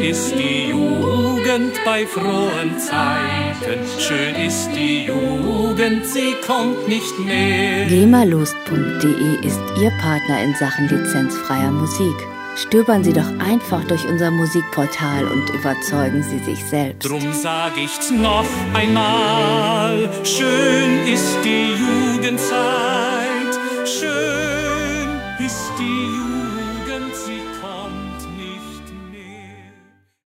ist die Jugend bei frohen Zeiten. Schön ist die Jugend, sie kommt nicht mehr. GEMALost.de ist Ihr Partner in Sachen lizenzfreier Musik. Stöbern Sie doch einfach durch unser Musikportal und überzeugen Sie sich selbst. Drum sag ich's noch einmal, schön ist die Jugendzeit, schön ist die Jugendzeit.